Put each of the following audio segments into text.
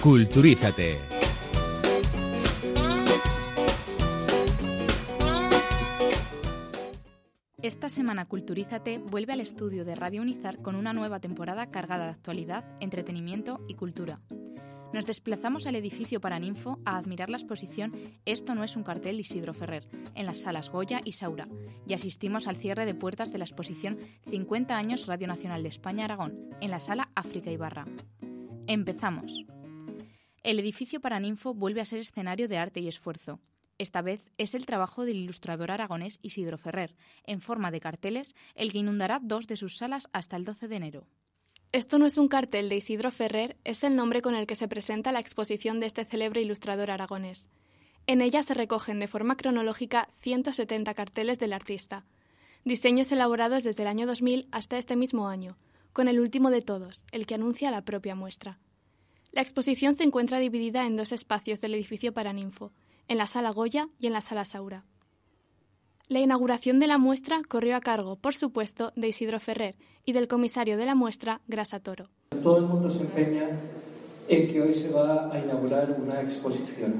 Culturízate. Esta semana Culturízate vuelve al estudio de Radio Unizar con una nueva temporada cargada de actualidad, entretenimiento y cultura. Nos desplazamos al edificio Paraninfo a admirar la exposición Esto no es un cartel de Isidro Ferrer, en las salas Goya y Saura, y asistimos al cierre de puertas de la exposición 50 años Radio Nacional de España Aragón, en la sala África Ibarra. Empezamos. El edificio Paraninfo vuelve a ser escenario de arte y esfuerzo. Esta vez es el trabajo del ilustrador aragonés Isidro Ferrer, en forma de carteles, el que inundará 2 de sus salas hasta el 12 de enero. Esto no es un cartel de Isidro Ferrer, es el nombre con el que se presenta la exposición de este célebre ilustrador aragonés. En ella se recogen de forma cronológica 170 carteles del artista, diseños elaborados desde el año 2000 hasta este mismo año, con el último de todos, el que anuncia la propia muestra. La exposición se encuentra dividida en 2 espacios del edificio Paraninfo, en la sala Goya y en la sala Saura. La inauguración de la muestra corrió a cargo, por supuesto, de Isidro Ferrer y del comisario de la muestra, Grasa Toro. Todo el mundo se empeña en que hoy se va a inaugurar una exposición.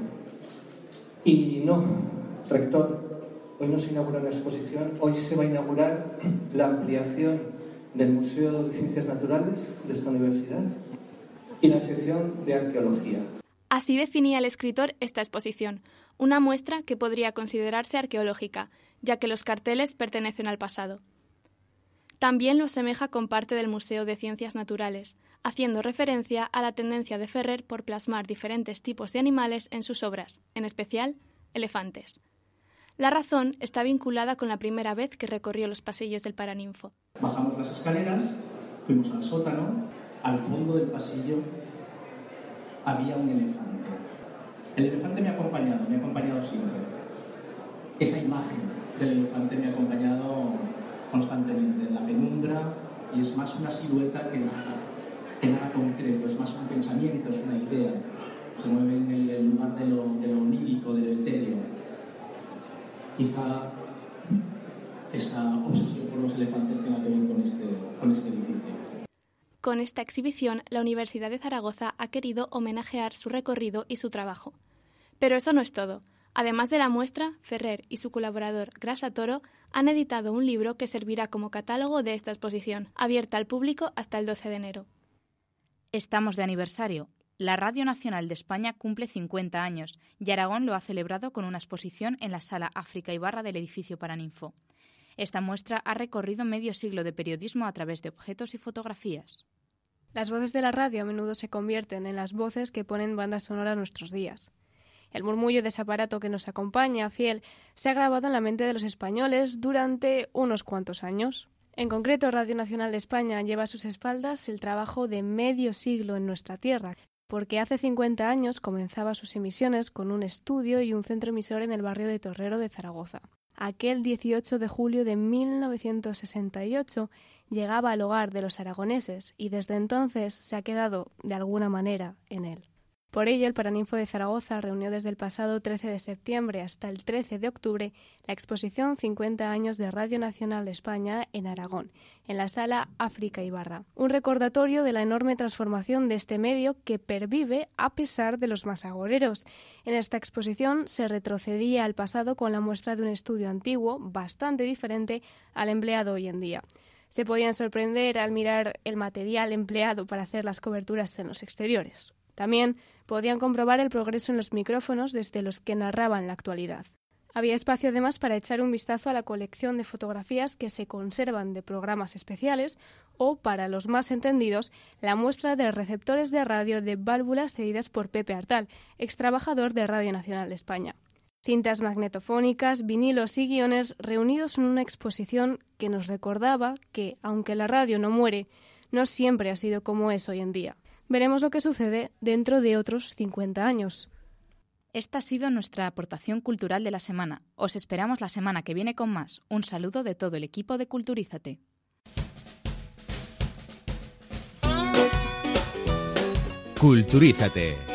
Y no, rector, hoy no se inaugura una exposición, hoy se va a inaugurar la ampliación del Museo de Ciencias Naturales de esta universidad y la sección de arqueología. Así definía el escritor esta exposición, una muestra que podría considerarse arqueológica, ya que los carteles pertenecen al pasado. También lo asemeja con parte del Museo de Ciencias Naturales, haciendo referencia a la tendencia de Ferrer por plasmar diferentes tipos de animales en sus obras, en especial elefantes. La razón está vinculada con la primera vez que recorrió los pasillos del Paraninfo. Bajamos las escaleras, fuimos al sótano, al fondo del pasillo había un elefante. El elefante me ha acompañado siempre. Esa imagen del elefante me ha acompañado constantemente en la penumbra y es más una silueta que nada concreto, es más un pensamiento, es una idea. Se mueve en el lugar de lo onírico, de lo etéreo. Quizá esa obsesión por los elefantes tenga que ver con este edificio. Con esta exhibición, la Universidad de Zaragoza ha querido homenajear su recorrido y su trabajo. Pero eso no es todo. Además de la muestra, Ferrer y su colaborador Grasa Toro han editado un libro que servirá como catálogo de esta exposición, abierta al público hasta el 12 de enero. Estamos de aniversario. La Radio Nacional de España cumple 50 años y Aragón lo ha celebrado con una exposición en la sala África Ibarra del edificio Paraninfo. Esta muestra ha recorrido medio siglo de periodismo a través de objetos y fotografías. Las voces de la radio a menudo se convierten en las voces que ponen banda sonora a nuestros días. El murmullo de ese aparato que nos acompaña, fiel, se ha grabado en la mente de los españoles durante unos cuantos años. En concreto, Radio Nacional de España lleva a sus espaldas el trabajo de medio siglo en nuestra tierra, porque hace 50 años comenzaba sus emisiones con un estudio y un centro emisor en el barrio de Torrero de Zaragoza. Aquel 18 de julio de 1968 llegaba al hogar de los aragoneses y desde entonces se ha quedado, de alguna manera, en él. Por ello, el Paraninfo de Zaragoza reunió desde el pasado 13 de septiembre hasta el 13 de octubre la exposición 50 años de Radio Nacional de España en Aragón, en la sala África Ibarra. Un recordatorio de la enorme transformación de este medio que pervive a pesar de los más agoreros. En esta exposición se retrocedía al pasado con la muestra de un estudio antiguo, bastante diferente al empleado hoy en día. Se podían sorprender al mirar el material empleado para hacer las coberturas en los exteriores. También podían comprobar el progreso en los micrófonos desde los que narraban la actualidad. Había espacio además para echar un vistazo a la colección de fotografías que se conservan de programas especiales o, para los más entendidos, la muestra de receptores de radio de válvulas cedidas por Pepe Artal, extrabajador de Radio Nacional de España. Cintas magnetofónicas, vinilos y guiones reunidos en una exposición que nos recordaba que, aunque la radio no muere, no siempre ha sido como es hoy en día. Veremos lo que sucede dentro de otros 50 años. Esta ha sido nuestra aportación cultural de la semana. Os esperamos la semana que viene con más. Un saludo de todo el equipo de Culturízate. Culturízate.